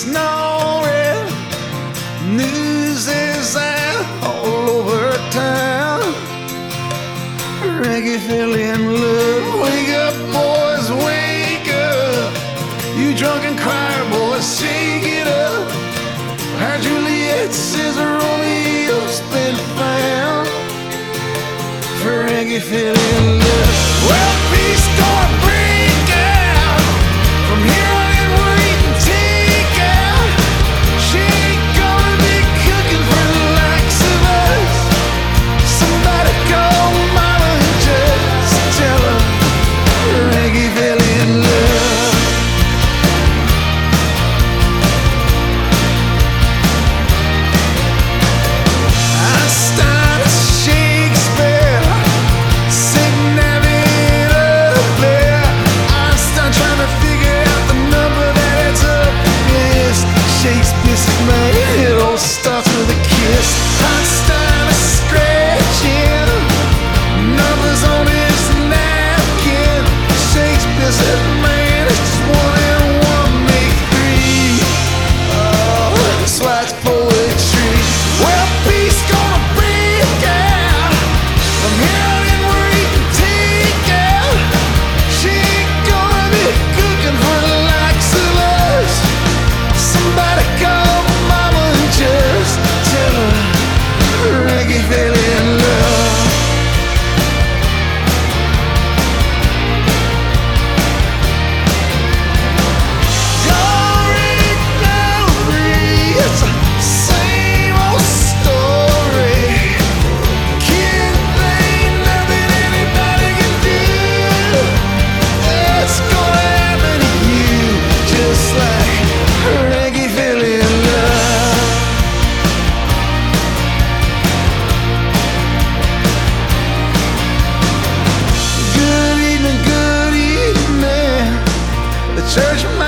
snoring. News is out all over town. Reggae fell in love. Wake up, boys, wake up. You drunken choir boys, shake it up. How Juliet says Romeo's been found. For reggae fell in love. Well, peace gonna break out. From here on in, we're eating takeout. She ain't gonna be cooking for the likes of us. Somebody call mama and just tell her reggae fell in love. Einstein, Shakespeare, sitting having a beer. Einstein trying to figure out the number that adds up. Yes, Shakespeare said, man, it all starts with a kiss. Einstein is scratching numbers on his napkin. Shakespeare said, man, it's just 1 and 1 make 3. Oh, that's why it's poetry. Well, peace gonna break out. From here on in, we're eating takeout. She ain't gonna be cooking for the likes of us. Somebody call mama and just tell her reggae fell in love. Glory, glory, it's the same old story. Kid, ain't nothing anybody can do. It's gonna happen to you, just like reggae fell in love. Good evening, good evening. The church